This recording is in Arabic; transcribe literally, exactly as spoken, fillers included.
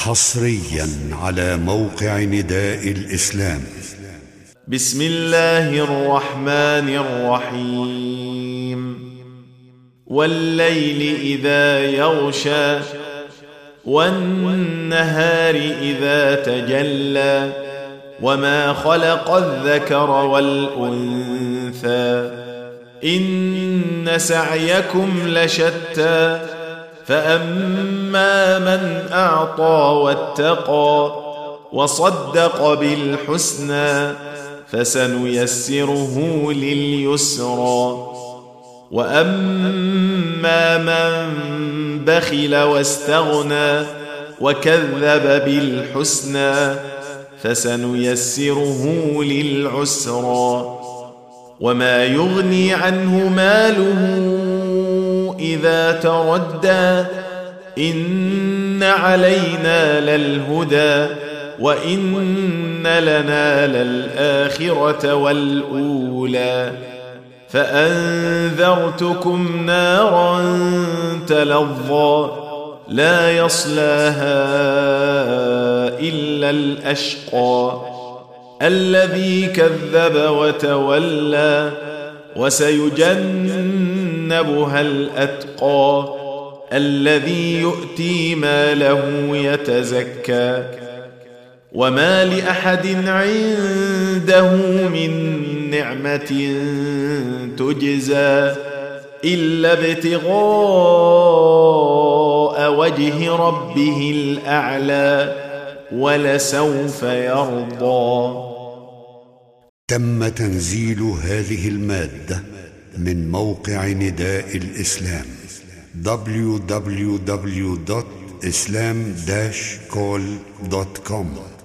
حصريا على موقع نداء الإسلام. بسم الله الرحمن الرحيم. والليل إذا يغشى والنهار إذا تجلى وما خلق الذكر والأنثى إن سعيكم لشتى فأما من أعطى واتقى وصدق بالحسنى فسنيسره لليسرى وأما من بخل واستغنى وكذب بالحسنى فسنيسره للعسرى وما يغني عنه ماله إذا تردى إن علينا للهدى وإن لنا للآخرة والأولى فأنذرتكم نارا تلظى لا يصلاها إلا الأشقى الذي كذب وتولى وسيجنبها الأتقى الذي يؤتي ماله يتزكى وما لأحد عنده من نعمة تجزى إلا ابتغاء وجه ربه الأعلى ولسوف يرضى. تم تنزيل هذه المادة من موقع نداء الإسلام دبليو دبليو دبليو دوت إسلام داش كول دوت كوم.